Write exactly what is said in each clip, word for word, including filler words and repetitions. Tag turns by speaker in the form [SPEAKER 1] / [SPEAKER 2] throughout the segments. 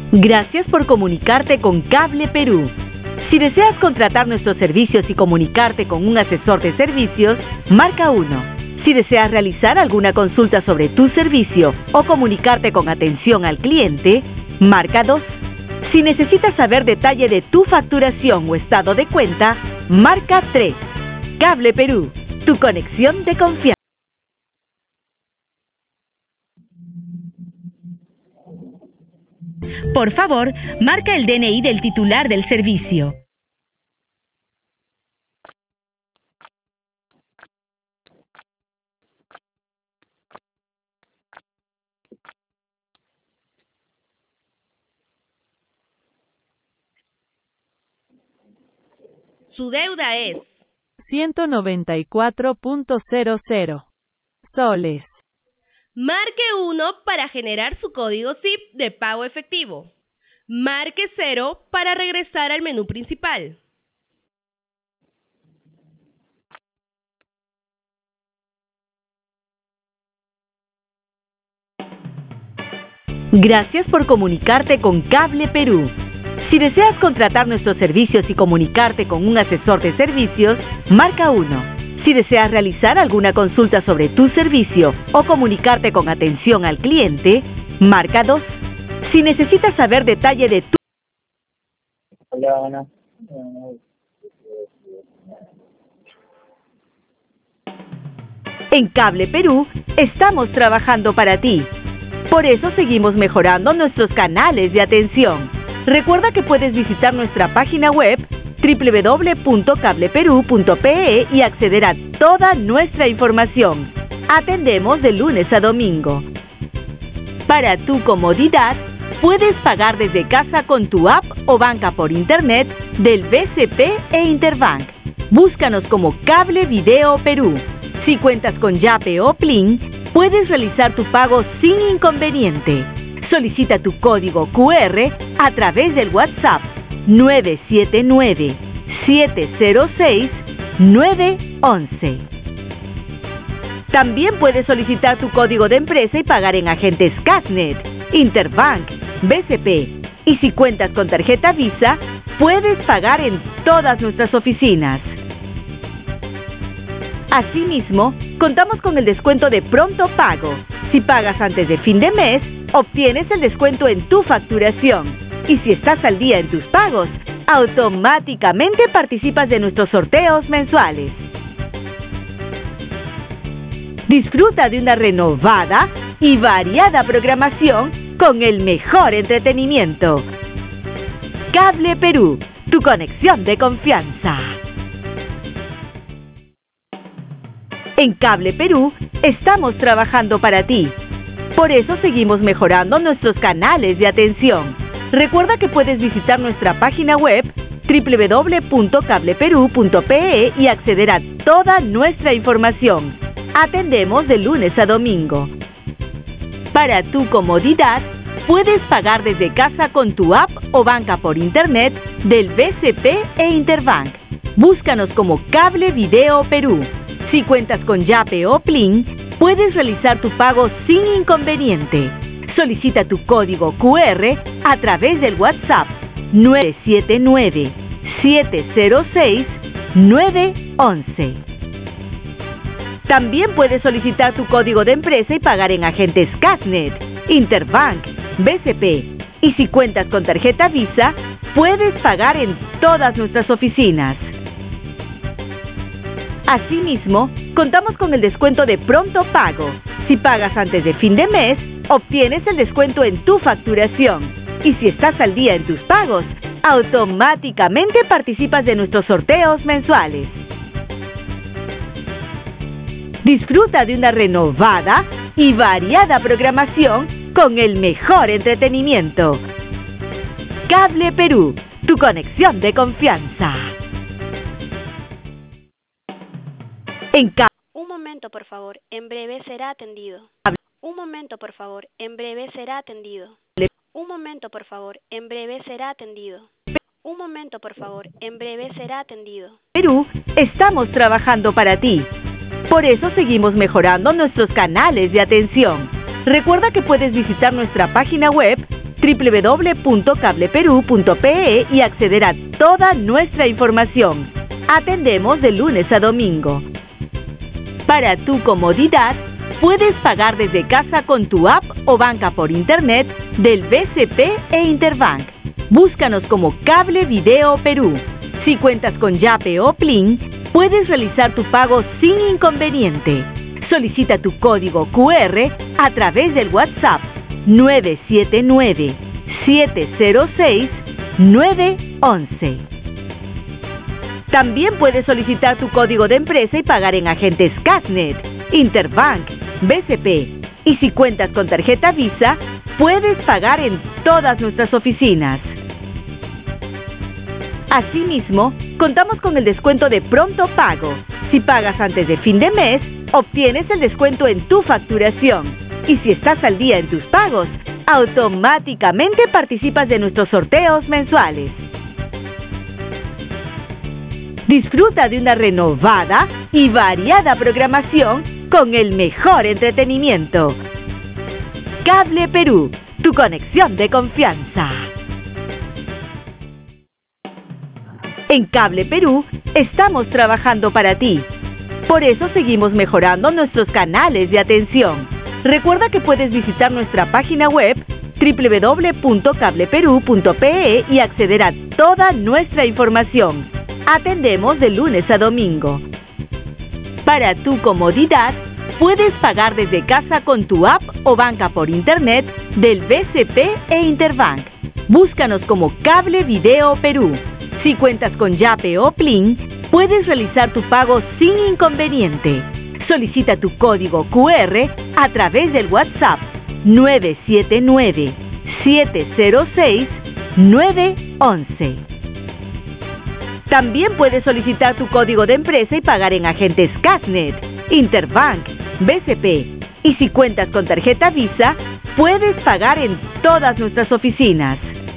[SPEAKER 1] Gracias por comunicarte con Cable Perú. Si deseas contratar nuestros servicios y comunicarte con un asesor de servicios, marca uno. Si deseas realizar alguna consulta sobre tu servicio o comunicarte con atención al cliente, marca dos. Si necesitas saber detalle de tu facturación o estado de cuenta, marca tres. Cable Perú, tu conexión de confianza. Por favor, marca el D N I del titular del servicio. Su deuda es
[SPEAKER 2] ciento noventa y cuatro punto cero cero soles.
[SPEAKER 3] Marque uno para generar su código S I P de pago efectivo. Marque cero para regresar al menú principal.
[SPEAKER 1] Gracias por comunicarte con Cable Perú. Si deseas contratar nuestros servicios y comunicarte con un asesor de servicios, marca uno. Si deseas realizar alguna consulta sobre tu servicio o comunicarte con atención al cliente, marca dos. Si necesitas saber detalle de tu...
[SPEAKER 4] Hola, Ana.
[SPEAKER 1] En Cable Perú, estamos trabajando para ti. Por eso seguimos mejorando nuestros canales de atención. Recuerda que puedes visitar nuestra página web doble u doble u doble u punto cable perú punto pe e y acceder a toda nuestra información. Atendemos de lunes a domingo. Para tu comodidad, puedes pagar desde casa con tu app o banca por internet del B C P e Interbank. Búscanos como Cable Video Perú. Si cuentas con Yape o Plin, puedes realizar tu pago sin inconveniente. Solicita tu código cu erre a través del WhatsApp nueve siete nueve, siete cero seis, nueve once. También puedes solicitar tu código de empresa y pagar en agentes Casnet, Interbank, B C P. Y si cuentas con tarjeta Visa, puedes pagar en todas nuestras oficinas. Asimismo, contamos con el descuento de pronto pago. Si pagas antes de fin de mes, obtienes el descuento en tu facturación. Y si estás al día en tus pagos, automáticamente participas de nuestros sorteos mensuales. Disfruta de una renovada y variada programación con el mejor entretenimiento. Cable Perú, tu conexión de confianza. En Cable Perú, estamos trabajando para ti. Por eso seguimos mejorando nuestros canales de atención. Recuerda que puedes visitar nuestra página web doble u doble u doble u punto cable perú punto pe e y acceder a toda nuestra información. Atendemos de lunes a domingo. Para tu comodidad, puedes pagar desde casa con tu app o banca por internet del B C P e Interbank. Búscanos como Cable Video Perú. Si cuentas con Yape o Plin, puedes realizar tu pago sin inconveniente. Solicita tu código cu erre a través del WhatsApp nueve siete nueve, siete cero seis, nueve once. También puedes solicitar tu código de empresa y pagar en agentes Casnet, Interbank, B C P. Y si cuentas con tarjeta Visa, puedes pagar en todas nuestras oficinas. Asimismo, contamos con el descuento de pronto pago. Si pagas antes de fin de mes, obtienes el descuento en tu facturación. Y si estás al día en tus pagos, automáticamente participas de nuestros sorteos mensuales. Disfruta de una renovada y variada programación con el mejor entretenimiento. Cable Perú, tu conexión de confianza. En Cable...
[SPEAKER 5] Un momento, por favor. En breve será atendido. Un momento, por favor. En breve será atendido. Un momento, por favor. En breve será atendido. Un momento, por favor. En breve será atendido.
[SPEAKER 1] Perú, estamos trabajando para ti. Por eso seguimos mejorando nuestros canales de atención. Recuerda que puedes visitar nuestra página web doble u doble u doble u punto cable perú punto pe e y acceder a toda nuestra información. Atendemos de lunes a domingo. Para tu comodidad, puedes pagar desde casa con tu app o banca por internet del B C P e Interbank. Búscanos como Cable Video Perú. Si cuentas con Yape o Plin, puedes realizar tu pago sin inconveniente. Solicita tu código cu erre a través del WhatsApp nueve siete nueve, siete cero seis, nueve once. También puedes solicitar tu código de empresa y pagar en agentes Cashnet, Interbank, B C P. Y si cuentas con tarjeta Visa, puedes pagar en todas nuestras oficinas. Asimismo, contamos con el descuento de Pronto Pago. Si pagas antes de fin de mes, obtienes el descuento en tu facturación. Y si estás al día en tus pagos, automáticamente participas de nuestros sorteos mensuales. Disfruta de una renovada y variada programación con el mejor entretenimiento. Cable Perú, tu conexión de confianza. En Cable Perú estamos trabajando para ti. Por eso seguimos mejorando nuestros canales de atención. Recuerda que puedes visitar nuestra página web doble u doble u doble u punto cable perú punto pe e y acceder a toda nuestra información. Atendemos de lunes a domingo. Para tu comodidad, puedes pagar desde casa con tu app o banca por internet del B C P e Interbank. Búscanos como Cable Video Perú. Si cuentas con Yape o Plin, puedes realizar tu pago sin inconveniente. Solicita tu código cu erre a través del WhatsApp nueve siete nueve, siete cero seis, nueve once. También puedes solicitar tu código de empresa y pagar en agentes Cashnet, Interbank, B C P. Y si cuentas con tarjeta Visa, puedes pagar en todas nuestras oficinas.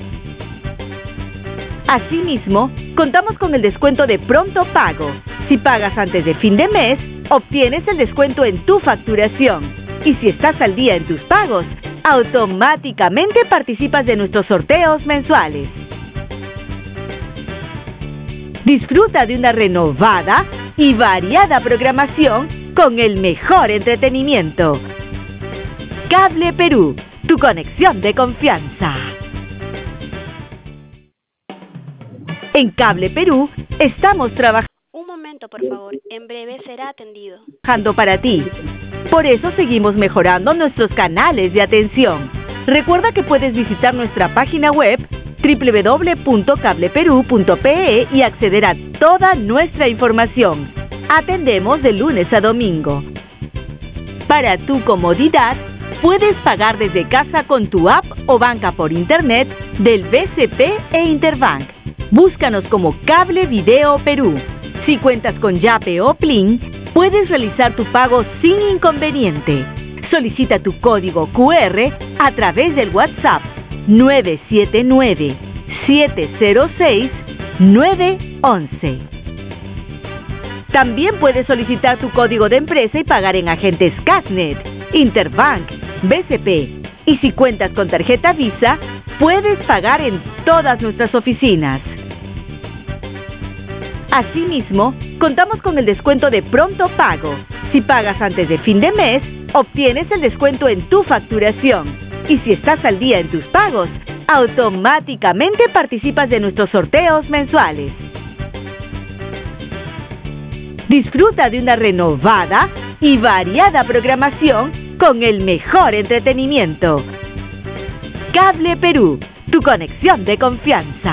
[SPEAKER 1] Asimismo, contamos con el descuento de Pronto Pago. Si pagas antes de fin de mes, obtienes el descuento en tu facturación. Y si estás al día en tus pagos, automáticamente participas de nuestros sorteos mensuales. Disfruta de una renovada y variada programación con el mejor entretenimiento. Cable Perú, tu conexión de confianza. En Cable Perú estamos trabajando.
[SPEAKER 5] Un momento, por favor. En breve será atendido.
[SPEAKER 1] Trabajando para ti. Por eso seguimos mejorando nuestros canales de atención. Recuerda que puedes visitar nuestra página web doble u doble u doble u punto cable perú punto pe e y acceder a toda nuestra información. Atendemos de lunes a domingo. Para tu comodidad, puedes pagar desde casa con tu app o banca por internet del B C P e Interbank. Búscanos como Cable Video Perú. Si cuentas con Yape o Plin, puedes realizar tu pago sin inconveniente. Solicita tu código cu erre a través del WhatsApp nueve siete nueve, siete cero seis, nueve once. También puedes solicitar tu código de empresa y pagar en agentes Cashnet, Interbank, B C P. Y si cuentas con tarjeta Visa, puedes pagar en todas nuestras oficinas. Asimismo, contamos con el descuento de Pronto Pago. Si pagas antes de fin de mes, obtienes el descuento en tu facturación. Y si estás al día en tus pagos, automáticamente participas de nuestros sorteos mensuales. Disfruta de una renovada y variada programación con el mejor entretenimiento. Cable Perú, tu conexión de confianza.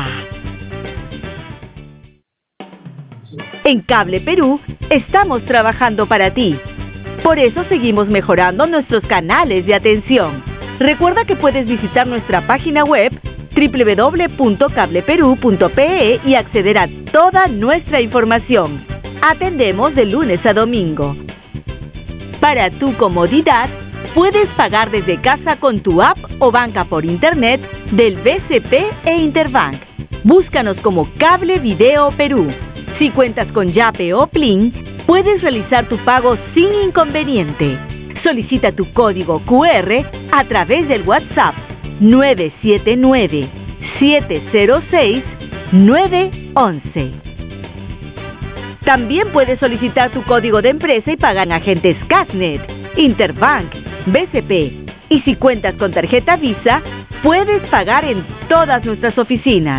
[SPEAKER 1] En Cable Perú estamos trabajando para ti. Por eso seguimos mejorando nuestros canales de atención. Recuerda que puedes visitar nuestra página web doble u doble u doble u punto cable perú punto pe e y acceder a toda nuestra información. Atendemos de lunes a domingo. Para tu comodidad, puedes pagar desde casa con tu app o banca por internet del B C P e Interbank. Búscanos como Cable Video Perú. Si cuentas con Yape o Plin, puedes realizar tu pago sin inconveniente. Solicita tu código cu erre a través del WhatsApp nueve siete nueve, siete cero seis, nueve uno uno. También puedes solicitar tu código de empresa y pagar en agentes Casnet, Interbank, B C P. Y si cuentas con tarjeta Visa, puedes pagar en todas nuestras oficinas.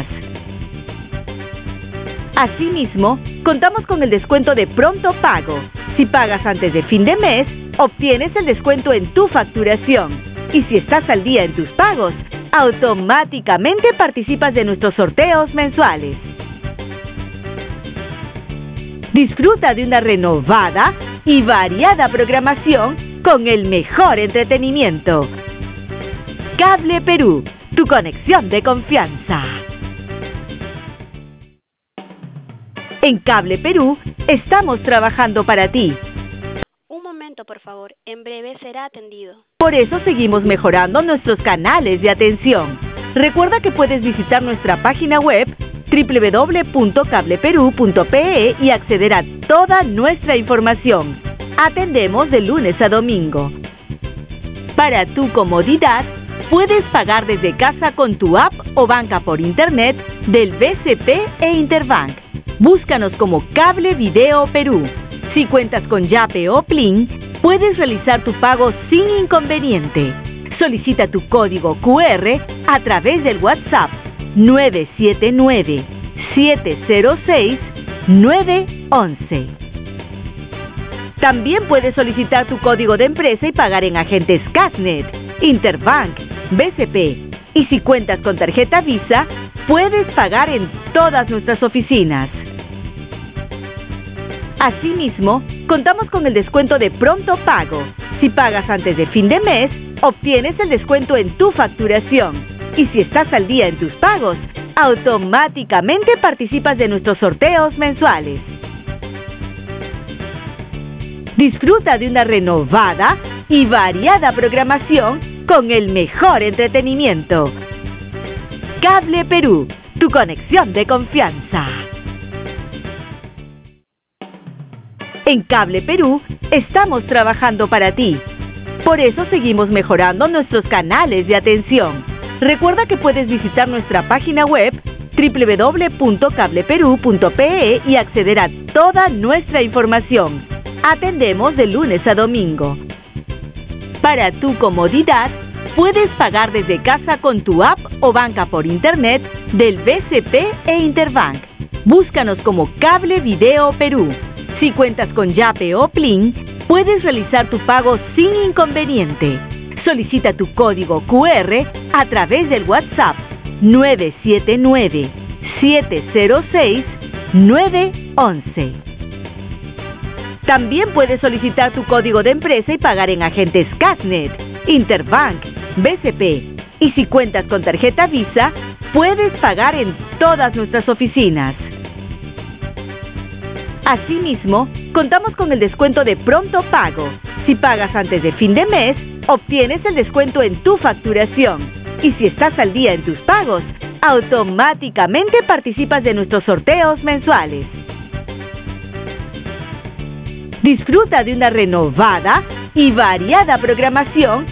[SPEAKER 1] Asimismo, contamos con el descuento de pronto pago. Si pagas antes de fin de mes, obtienes el descuento en tu facturación. Y si estás al día en tus pagos, automáticamente participas de nuestros sorteos mensuales. Disfruta de una renovada y variada programación con el mejor entretenimiento. Cable Perú, tu conexión de confianza. En Cable Perú, estamos trabajando para ti.
[SPEAKER 5] Un momento, por favor. En breve será atendido.
[SPEAKER 1] Por eso seguimos mejorando nuestros canales de atención. Recuerda que puedes visitar nuestra página web doble u doble u doble u punto cable perú punto pe e y acceder a toda nuestra información. Atendemos de lunes a domingo. Para tu comodidad, puedes pagar desde casa con tu app o banca por internet del B C P e Interbank. Búscanos como Cable Video Perú. Si cuentas con Yape o Plin, puedes realizar tu pago sin inconveniente. Solicita tu código cu erre a través del WhatsApp nueve siete nueve, siete cero seis, nueve uno uno. También puedes solicitar tu código de empresa y pagar en agentes Casnet, Interbank, B C P. Y si cuentas con tarjeta Visa, puedes pagar en todas nuestras oficinas. Asimismo, contamos con el descuento de pronto pago. Si pagas antes de fin de mes, obtienes el descuento en tu facturación. Y si estás al día en tus pagos, automáticamente participas de nuestros sorteos mensuales. Disfruta de una renovada y variada programación con el mejor entretenimiento. Cable Perú, tu conexión de confianza. En Cable Perú, estamos trabajando para ti. Por eso seguimos mejorando nuestros canales de atención. Recuerda que puedes visitar nuestra página web doble u doble u doble u punto cable perú punto pe e y acceder a toda nuestra información. Atendemos de lunes a domingo. Para tu comodidad, puedes pagar desde casa con tu app o banca por internet del B C P e Interbank. Búscanos como Cable Video Perú. Si cuentas con Yape o Plin, puedes realizar tu pago sin inconveniente. Solicita tu código cu erre a través del WhatsApp nueve siete nueve, siete cero seis, nueve uno uno. También puedes solicitar tu código de empresa y pagar en agentes Casnet, Interbank, B C P. Y si cuentas con tarjeta Visa, puedes pagar en todas nuestras oficinas. Asimismo, contamos con el descuento de pronto pago. Si pagas antes de fin de mes, obtienes el descuento en tu facturación. Y si estás al día en tus pagos, automáticamente participas de nuestros sorteos mensuales. Disfruta de una renovada y variada programación